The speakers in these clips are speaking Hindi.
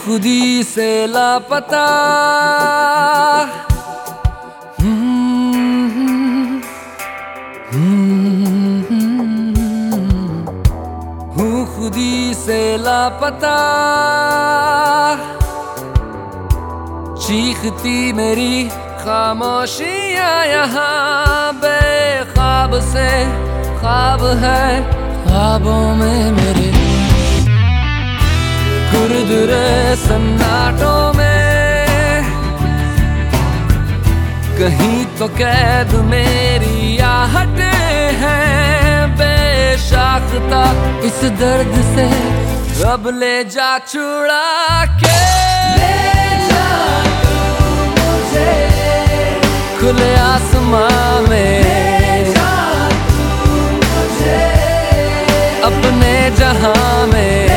खुदी से लापता। हूँ खुदी से लापता। चीखती मेरी खामोशियाँ यहाँ बेख्वाब से ख्वाब है ख्वाबों में मेरे। खुरदुरे सन्नाटों में कहीं तो कैद मेरी आहटें हैं बेशाख्ता। इस दर्द से अब ले जा छुड़ा के। खुले आसमां में अपने जहां में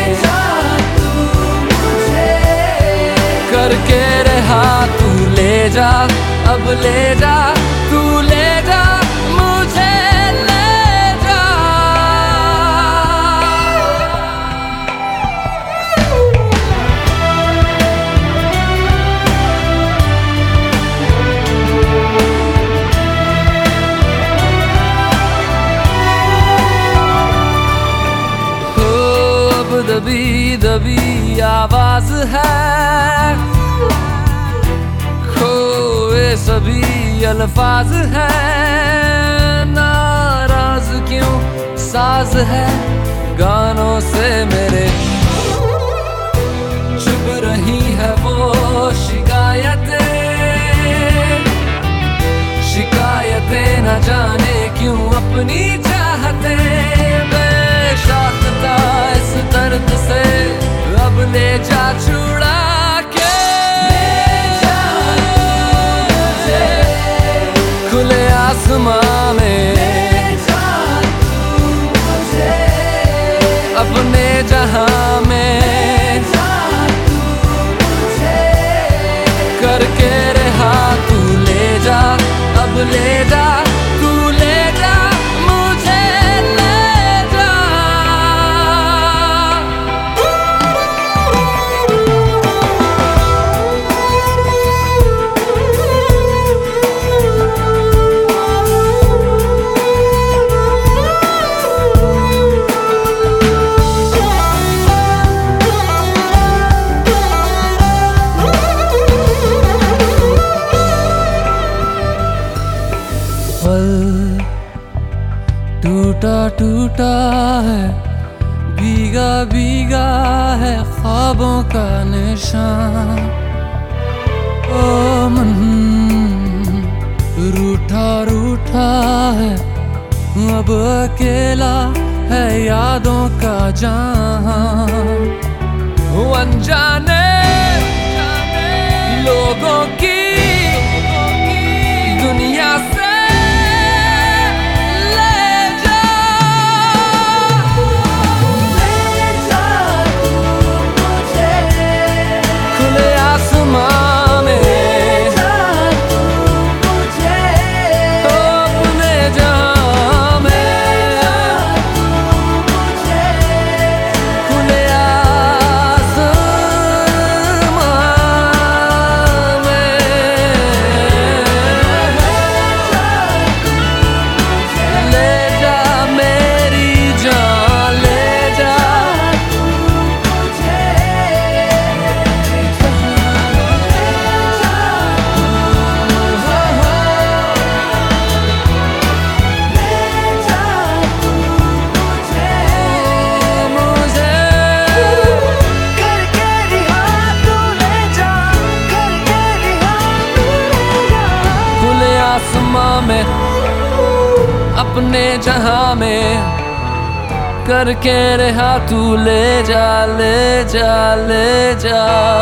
करके रहा तू ले जा। अब ले जा तू ले जा मुझे ले जा। हो अब दबी दबी आवाज है, खोए सभी अल्फाज हैं। नाराज क्यों साज है गानों से मेरे। चुप रही है वो शिकायतें न जाने क्यों अपनी चाहते। बेशाख्ता इस दर्द से अब ले जा छुड़ा के। खुले आसमां में अपने जहां में करके रहा तू ले जा। अब ले जा तू ले जा मुझे ले जा। टूटा टूटा है भीगा भीगा है ख्वाबों का निशान। ओ मन रूठा रूठा है अब अकेला है यादों का जहां। अनजाने लोगों की दुनिया से में अपने जहां में करके रहा तू ले जा ले जा ले जा।